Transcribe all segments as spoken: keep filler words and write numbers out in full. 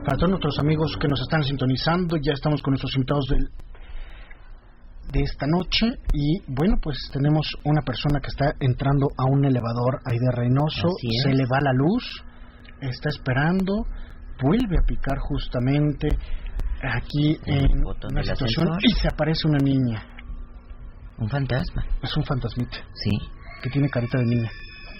Para todos nuestros amigos que nos están sintonizando, ya estamos con nuestros invitados del, de esta noche. Y bueno, pues tenemos una persona que está entrando a un elevador ahí de Reynoso. Se le va la luz, está esperando, vuelve a picar justamente aquí en una situación y se aparece una niña. Un fantasma. Es un fantasmita. Sí. Que tiene carita de niña.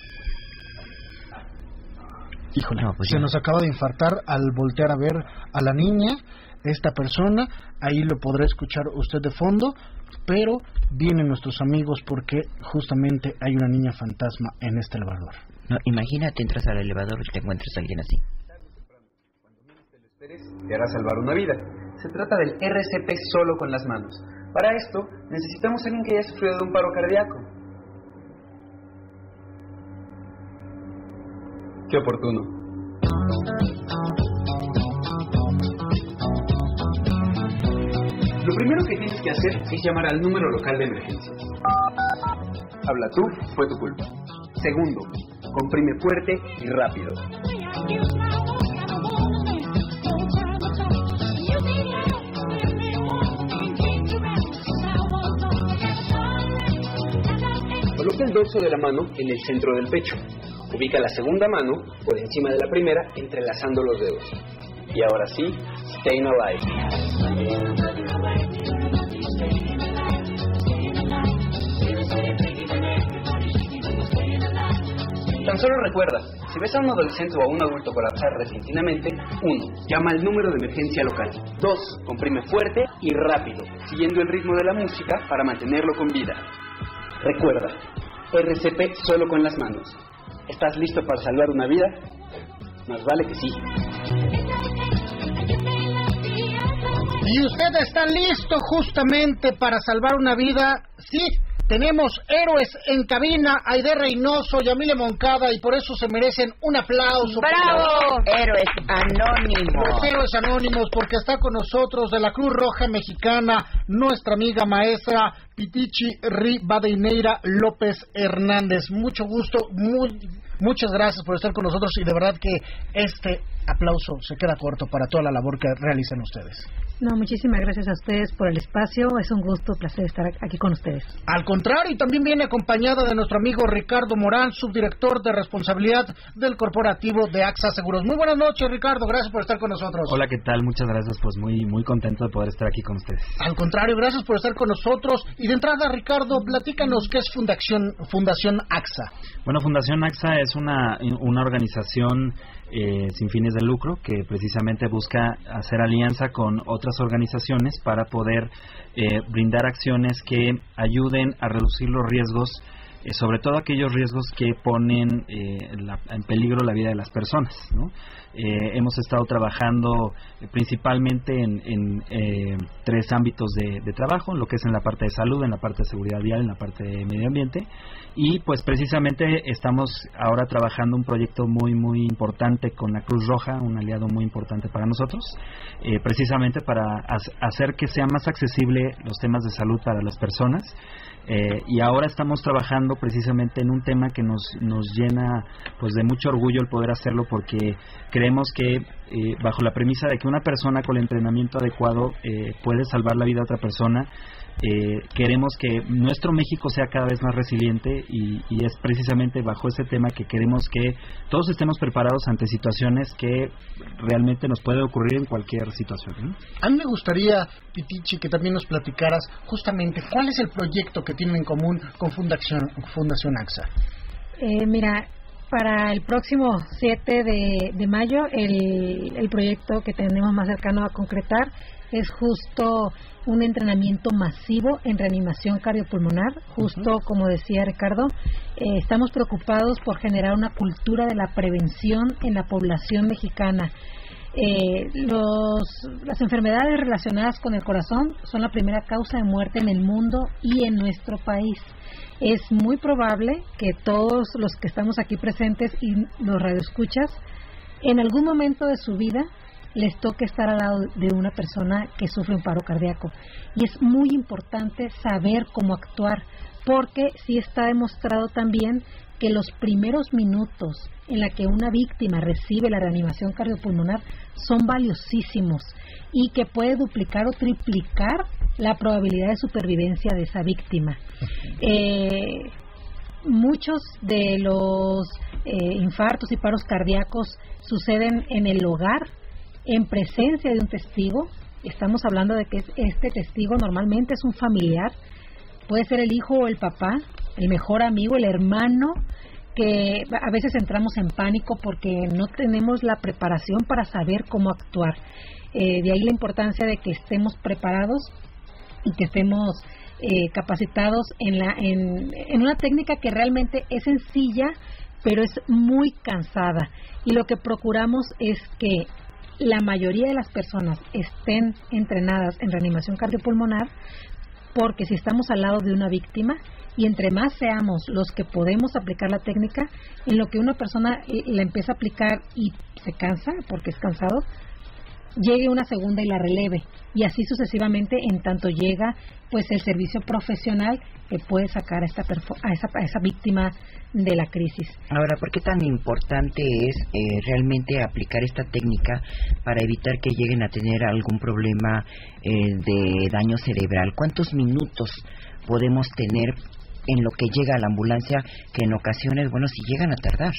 Híjole, no, pues se ya. nos acaba de infartar al voltear a ver a la niña, esta persona. Ahí lo podrá escuchar usted de fondo, pero vienen nuestros amigos porque justamente hay una niña fantasma en este elevador. No, imagínate, entras al elevador y te encuentras a alguien así. Cuando menos te lo esperes, te hará salvar una vida. Se trata del R C P solo con las manos. Para esto, necesitamos a alguien que haya sufrido de un paro cardíaco. Qué oportuno. Lo primero que tienes que hacer es llamar al número local de emergencias. Habla tú, fue tu culpa. Segundo, comprime fuerte y rápido. Coloca el dorso de la mano en el centro del pecho. Ubica la segunda mano por encima de la primera, entrelazando los dedos. Y ahora sí, staying alive. Tan solo recuerda, si ves a un adolescente o a un adulto colapsar repentinamente, uno, llama al número de emergencia local. dos, comprime fuerte y rápido, siguiendo el ritmo de la música para mantenerlo con vida. Recuerda, R C P solo con las manos. ¿Estás listo para salvar una vida? Más vale que sí. ¿Y usted está listo justamente para salvar una vida? Sí, tenemos héroes en cabina, Aide Reynoso, Yamile Moncada, y por eso se merecen un aplauso. ¡Bravo! Héroes Anónimos. Los héroes anónimos, porque está con nosotros de la Cruz Roja Mexicana, nuestra amiga maestra Pitichi Rivadeneira López Hernández. Mucho gusto, muy, muchas gracias por estar con nosotros, y de verdad que este aplauso se queda corto para toda la labor que realizan ustedes. No, muchísimas gracias a ustedes por el espacio. Es un gusto, placer estar aquí con ustedes. Al contrario, y también viene acompañada de nuestro amigo Ricardo Morán, subdirector de responsabilidad del corporativo de AXA Seguros. Muy buenas noches, Ricardo, gracias por estar con nosotros. Hola, ¿qué tal? Muchas gracias, pues muy muy contento de poder estar aquí con ustedes. Al contrario, gracias por estar con nosotros. Y de entrada, Ricardo, platícanos qué es Fundación, Fundación AXA. Bueno, Fundación AXA es una, una organización eh, sin fines de lucro que precisamente busca hacer alianza con otras organizaciones para poder eh, brindar acciones que ayuden a reducir los riesgos, eh, sobre todo aquellos riesgos que ponen eh, la, en peligro la vida de las personas, ¿no? Eh, hemos estado trabajando eh, principalmente en, en eh, tres ámbitos de, de trabajo, lo que es en la parte de salud, en la parte de seguridad vial, en la parte de medio ambiente, y pues precisamente estamos ahora trabajando un proyecto muy muy importante con la Cruz Roja, un aliado muy importante para nosotros, eh, precisamente para ha- hacer que sea más accesible los temas de salud para las personas. Eh, y ahora estamos trabajando precisamente en un tema que nos nos llena pues de mucho orgullo el poder hacerlo, porque creemos que eh, bajo la premisa de que una persona con el entrenamiento adecuado eh, puede salvar la vida a otra persona, eh, queremos que nuestro México sea cada vez más resiliente, y, y es precisamente bajo ese tema que queremos que todos estemos preparados ante situaciones que realmente nos puede ocurrir en cualquier situación, ¿no? A mí me gustaría, Pitichi, que también nos platicaras justamente cuál es el proyecto que tienen en común con Fundación, Fundación AXA. Eh, mira, para el próximo siete de, de mayo, el, el proyecto que tenemos más cercano a concretar es justo un entrenamiento masivo en reanimación cardiopulmonar. Justo uh-huh. como decía Ricardo, eh, estamos preocupados por generar una cultura de la prevención en la población mexicana. Eh, los, las enfermedades relacionadas con el corazón son la primera causa de muerte en el mundo y en nuestro país. Es muy probable que todos los que estamos aquí presentes y los radioescuchas, en algún momento de su vida les toque estar al lado de una persona que sufre un paro cardíaco. Y es muy importante saber cómo actuar porque sí está demostrado también que los primeros minutos en la que una víctima recibe la reanimación cardiopulmonar son valiosísimos y que puede duplicar o triplicar la probabilidad de supervivencia de esa víctima. Eh, muchos de los eh, infartos y paros cardíacos suceden en el hogar, en presencia de un testigo. Estamos hablando de que este testigo normalmente es un familiar, puede ser el hijo o el papá, el mejor amigo, el hermano, que a veces entramos en pánico porque no tenemos la preparación para saber cómo actuar. Eh, de ahí la importancia de que estemos preparados y que estemos eh, capacitados en, la, en, en una técnica que realmente es sencilla, pero es muy cansada. Y lo que procuramos es que la mayoría de las personas estén entrenadas en reanimación cardiopulmonar, porque si estamos al lado de una víctima, y entre más seamos los que podemos aplicar la técnica, en lo que una persona la empieza a aplicar y se cansa, porque es cansado, llegue una segunda y la releve, y así sucesivamente en tanto llega pues el servicio profesional que puede sacar a esta, perfo- a esa, a esa víctima de la crisis. Ahora, ¿por qué tan importante es eh, realmente aplicar esta técnica para evitar que lleguen a tener algún problema eh, de daño cerebral? ¿Cuántos minutos podemos tener en lo que llega a la ambulancia, que en ocasiones, bueno, si llegan a tardar?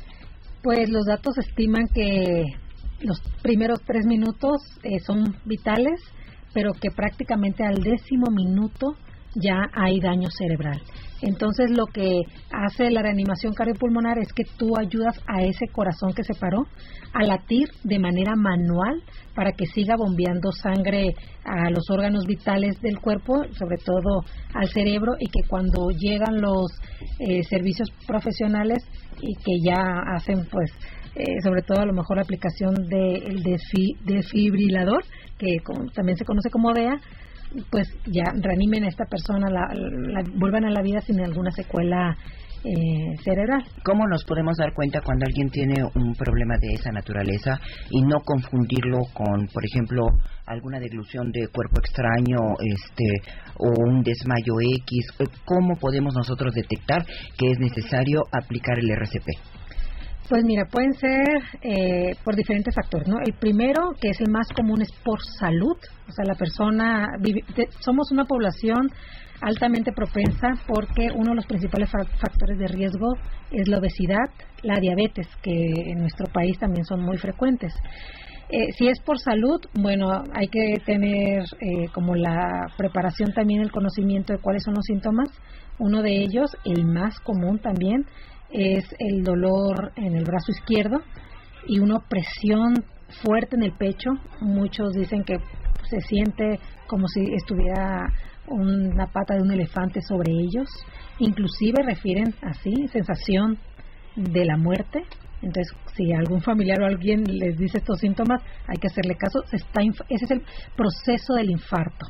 Pues los datos estiman que los primeros tres minutos eh, son vitales, pero que prácticamente al décimo minuto ya hay daño cerebral. Entonces lo que hace la reanimación cardiopulmonar es que tú ayudas a ese corazón que se paró a latir de manera manual para que siga bombeando sangre a los órganos vitales del cuerpo, sobre todo al cerebro, y que cuando llegan los eh, servicios profesionales y que ya hacen pues eh, sobre todo a lo mejor la aplicación del de desfibrilador, que como, también se conoce como D E A, pues ya reanimen a esta persona, la, la vuelvan a la vida sin alguna secuela eh, cerebral. ¿Cómo nos podemos dar cuenta cuando alguien tiene un problema de esa naturaleza y no confundirlo con, por ejemplo, alguna deglución de cuerpo extraño, este, o un desmayo X? ¿Cómo podemos nosotros detectar que es necesario aplicar el R C P? Pues mira, pueden ser eh, por diferentes factores, ¿no? El primero, que es el más común, es por salud. O sea, la persona, vive, de, somos una población altamente propensa porque uno de los principales fa- factores de riesgo es la obesidad, la diabetes, que en nuestro país también son muy frecuentes. Eh, si es por salud, bueno, hay que tener eh, como la preparación también, el conocimiento de cuáles son los síntomas. Uno de ellos, el más común también, es el dolor en el brazo izquierdo y una presión fuerte en el pecho. Muchos dicen que se siente como si estuviera una pata de un elefante sobre ellos. Inclusive refieren así, sensación de la muerte. Entonces, si algún familiar o alguien les dice estos síntomas, hay que hacerle caso. Está, ese es el proceso del infarto.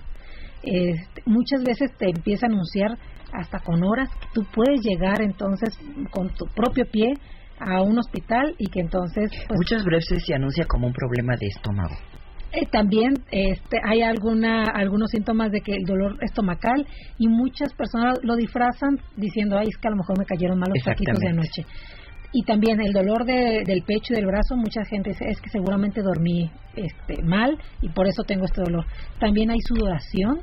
Este, muchas veces te empieza a anunciar hasta con horas. Tú puedes llegar entonces con tu propio pie a un hospital y que entonces pues, muchas veces se anuncia como un problema de estómago. Eh, también este, hay alguna algunos síntomas de que el dolor estomacal, y muchas personas lo disfrazan diciendo, ay, es que a lo mejor me cayeron mal los taquitos de anoche. Y también el dolor de, del pecho y del brazo, mucha gente dice, es que seguramente dormí este, mal y por eso tengo este dolor. También hay sudoración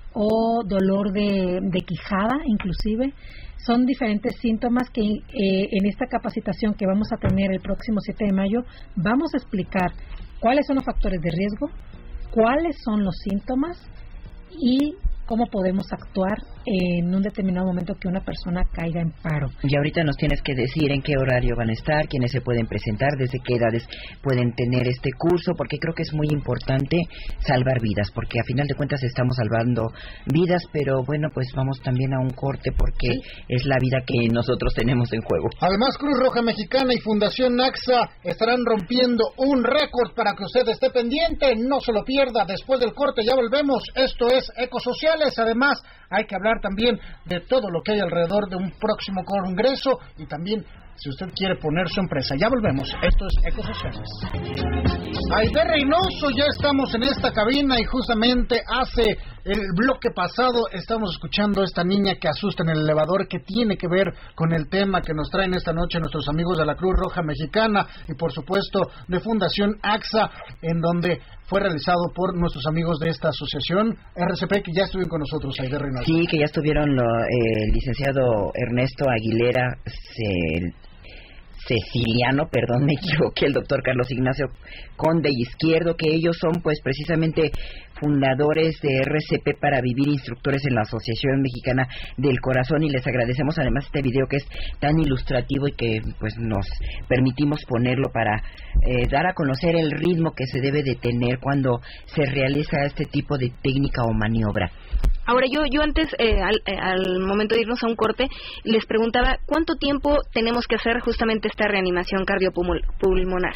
o dolor de, de quijada, inclusive. Son diferentes síntomas que eh, en esta capacitación que vamos a tener el próximo siete de mayo vamos a explicar cuáles son los factores de riesgo, cuáles son los síntomas y cómo podemos actuar en un determinado momento que una persona caiga en paro. Y ahorita nos tienes que decir en qué horario van a estar, quiénes se pueden presentar, desde qué edades pueden tener este curso, porque creo que es muy importante salvar vidas, porque a final de cuentas estamos salvando vidas, pero bueno, pues vamos también a un corte porque sí, es la vida que nosotros tenemos en juego. Además, Cruz Roja Mexicana y Fundación AXA estarán rompiendo un récord para que usted esté pendiente, no se lo pierda. Después del corte ya volvemos. Esto es Ecosociales. Además, hay que hablar también de todo lo que hay alrededor de un próximo congreso y también si usted quiere poner su empresa. Ya volvemos. Esto es Ecosociales. Aide Reynoso, ya estamos en esta cabina y justamente hace el bloque pasado estamos escuchando a esta niña que asusta en el elevador, que tiene que ver con el tema que nos traen esta noche nuestros amigos de la Cruz Roja Mexicana y por supuesto de Fundación AXA, en donde fue realizado por nuestros amigos de esta asociación R C P, que ya estuvieron con nosotros ahí de Reynoso. Sí, que ya estuvieron lo, eh, el licenciado Ernesto Aguilera se, Ceciliano, perdón, me equivoqué, el doctor Carlos Ignacio Conde Izquierdo, que ellos son pues precisamente fundadores de R C P para Vivir, instructores en la Asociación Mexicana del Corazón, y les agradecemos además este video que es tan ilustrativo y que pues nos permitimos ponerlo para eh, dar a conocer el ritmo que se debe de tener cuando se realiza este tipo de técnica o maniobra. Ahora, yo yo antes, eh, al, eh, al momento de irnos a un corte, les preguntaba ¿cuánto tiempo tenemos que hacer justamente esta reanimación cardiopulmonar?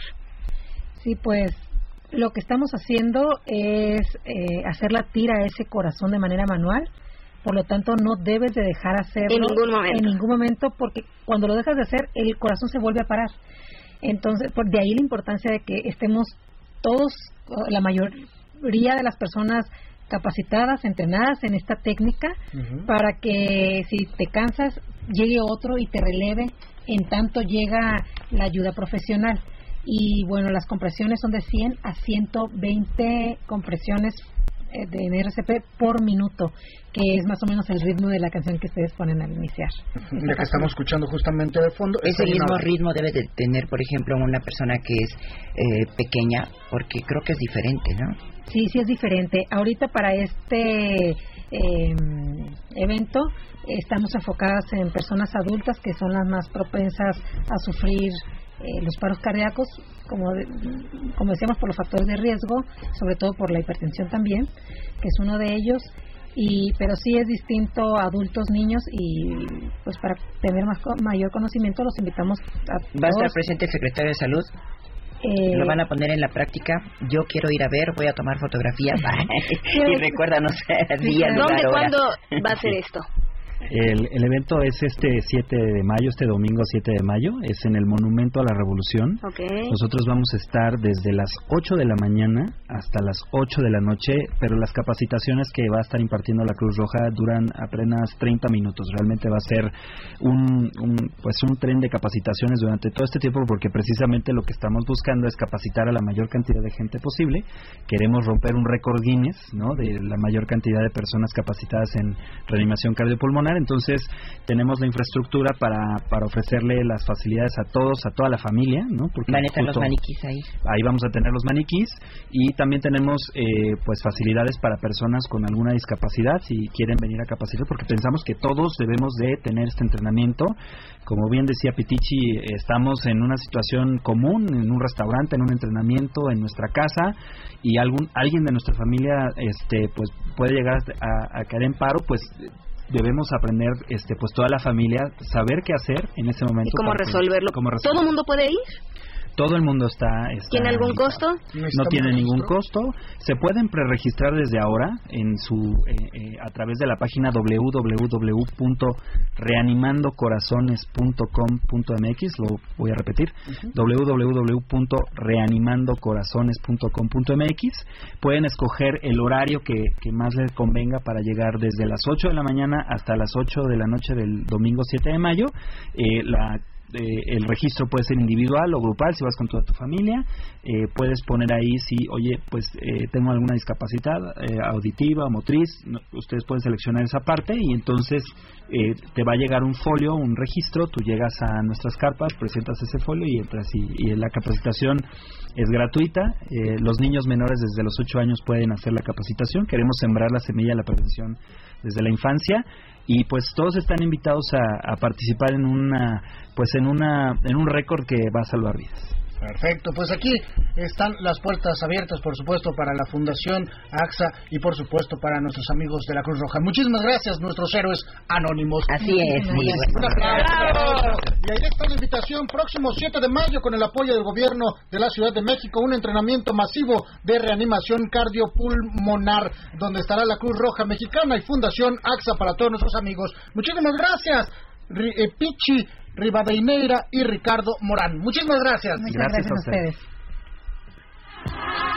Sí, pues lo que estamos haciendo es eh, hacer la tira a ese corazón de manera manual, por lo tanto no debes de dejar hacerlo en ningún momento, en ningún momento porque cuando lo dejas de hacer el corazón se vuelve a parar. Entonces, por de ahí la importancia de que estemos todos, la mayoría de las personas capacitadas, entrenadas en esta técnica, uh-huh. para que si te cansas llegue otro y te releve en tanto llega la ayuda profesional. Y bueno, las compresiones son de cien a ciento veinte compresiones eh, de R C P por minuto, que es más o menos el ritmo de la canción que ustedes ponen al iniciar. La que estamos escuchando justamente de fondo. Ese mismo una... ritmo debe de tener, por ejemplo, una persona que es eh, pequeña, porque creo que es diferente, ¿no? Sí, sí es diferente. Ahorita para este eh, evento estamos enfocadas en personas adultas que son las más propensas a sufrir eh, los paros cardíacos, como, de, como decíamos, por los factores de riesgo, sobre todo por la hipertensión también, que es uno de ellos. Y pero sí es distinto a adultos, niños, y pues para tener más mayor conocimiento los invitamos a todos. ¿Va a estar presente el secretario de Salud? Eh, ¿Lo van a poner en la práctica? Yo quiero ir a ver, voy a tomar fotografías y recuérdanos día, lugar, ¿dónde, hora. cuándo va a ser esto? El, el evento es este siete de mayo, este domingo siete de mayo, es en el Monumento a la Revolución. Okay. Nosotros vamos a estar desde las ocho de la mañana hasta las ocho de la noche, pero las capacitaciones que va a estar impartiendo la Cruz Roja duran apenas treinta minutos. Realmente va a ser un, un pues un tren de capacitaciones durante todo este tiempo, porque precisamente lo que estamos buscando es capacitar a la mayor cantidad de gente posible. Queremos romper un récord Guinness, ¿no?, de la mayor cantidad de personas capacitadas en reanimación cardiopulmonar. Entonces tenemos la infraestructura para, para ofrecerle las facilidades a todos, a toda la familia, ¿no? Porque van a estar los maniquís ahí. Ahí vamos a tener los maniquís, y también tenemos eh, pues facilidades para personas con alguna discapacidad si quieren venir a capacitar, porque pensamos que todos debemos de tener este entrenamiento. Como bien decía Pitichi, estamos en una situación común, en un restaurante, en un entrenamiento, en nuestra casa, y algún alguien de nuestra familia este pues puede llegar a, a caer en paro, pues debemos aprender, este, pues toda la familia, saber qué hacer en ese momento. ¿Y cómo resolverlo? Cómo resolverlo. ¿Todo el mundo puede ir? Todo el mundo está... está ¿Tiene algún costo? No tiene ningún costo. Se pueden preregistrar desde ahora en su eh, eh, a través de la página doble u doble u doble u punto reanimando corazones punto com punto m x. Lo voy a repetir. Uh-huh. doble u doble u doble u punto reanimando corazones punto com punto m x. Pueden escoger el horario que, que más les convenga para llegar desde las ocho de la mañana hasta las ocho de la noche del domingo siete de mayo. Eh, la Eh, el registro puede ser individual o grupal, si vas con toda tu familia. Eh, puedes poner ahí si, oye, pues eh, tengo alguna discapacidad eh, auditiva o motriz. No, ustedes pueden seleccionar esa parte, y entonces eh, te va a llegar un folio, un registro. Tú llegas a nuestras carpas, presentas ese folio y entras, y, y la capacitación es gratuita. Eh, los niños menores desde los ocho años pueden hacer la capacitación. Queremos sembrar la semilla de la prevención desde la infancia, y pues todos están invitados a, a participar en una pues en una en un récord que va a salvar vidas. Perfecto, pues aquí están las puertas abiertas, por supuesto, para la Fundación AXA y por supuesto para nuestros amigos de la Cruz Roja. Muchísimas gracias, nuestros héroes anónimos. Así es. Sí, un aplauso. Y ahí está la invitación, próximo siete de mayo, con el apoyo del gobierno de la Ciudad de México, un entrenamiento masivo de reanimación cardiopulmonar, donde estará la Cruz Roja Mexicana y Fundación AXA para todos nuestros amigos. Muchísimas gracias, R- eh, Pichi Rivadeineira y Ricardo Morán. Muchísimas gracias. Muchas gracias, gracias a ustedes.